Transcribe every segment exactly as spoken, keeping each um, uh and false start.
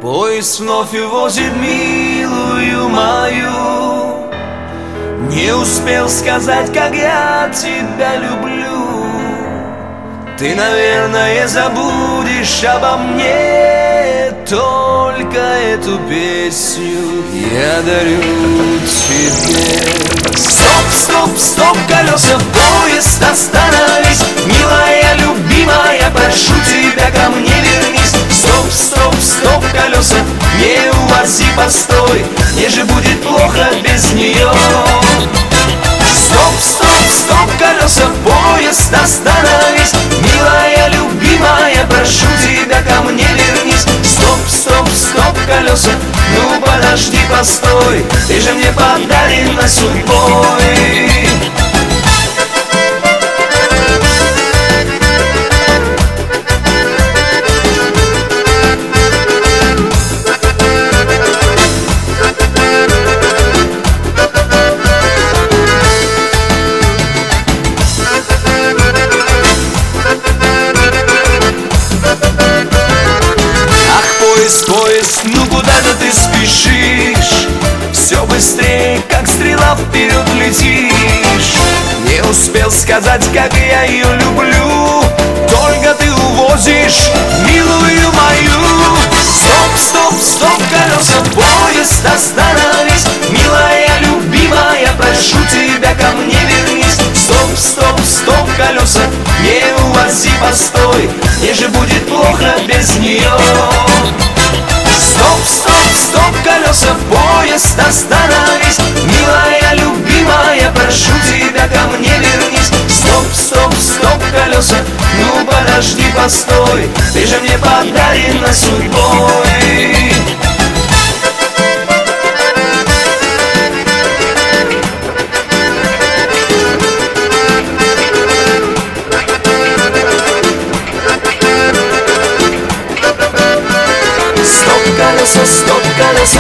Поезд вновь увозит милую мою. Не успел сказать, как я тебя люблю. Ты, наверное, забудешь обо мне, только эту песню я дарю тебе. Стоп, стоп, стоп, колеса, поезд, остановись. Милая, любимая, прошу тебя, ко мне вернись. Стоп, стоп, стоп, колеса, не увози, постой, мне же будет плохо без нее. Стоп, стоп, стоп, колеса, поезд, остановись. Милая, любимая, прошу тебя, ко мне вернись. Стоп, стоп, стоп, колеса, ну подожди, постой, ты же мне подарена судьбой. Поезд, поезд, ну куда же ты спешишь? Все быстрее, как стрела, вперед летишь. Не успел сказать, как я ее люблю, только ты увозишь милую мою. Стоп, стоп, стоп, колеса, поезд, остановись. Милая, любимая, прошу тебя, ко мне вернись. Стоп, стоп, стоп, колеса, не увози, постой, мне же будет плохо без нее. Стоп, стоп, стоп, колеса, поезд, остановись. Милая, любимая, прошу тебя, ко мне вернись. Стоп, стоп, стоп, колеса, ну подожди, постой, ты же мне подарена судьбой. Колеса, стоп, колеса.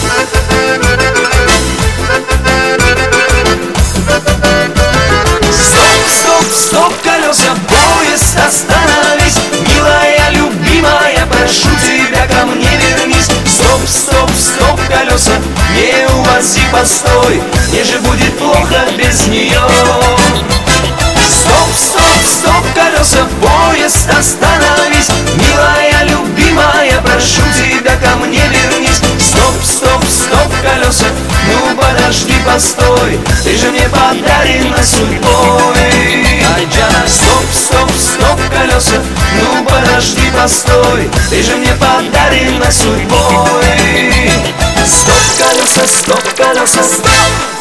Стоп, стоп, стоп, колеса, поезд, остановись. Милая, любимая, прошу тебя, ко мне вернись. Стоп, стоп, стоп, колеса, не увози, постой, мне же будет плохо без нее. Стоп, стоп, стоп, колеса, поезд, остановись. Милая, любимая, прошу тебя, ко мне вернись. Стоп, стоп, стоп, колеса, ну подожди, постой, ты же мне подарена судьбой. Ай, Джана, стоп, стоп, стоп, колеса, ну подожди, постой, ты же мне подарена судьбой. Стоп, колеса, стоп, колеса, стоп.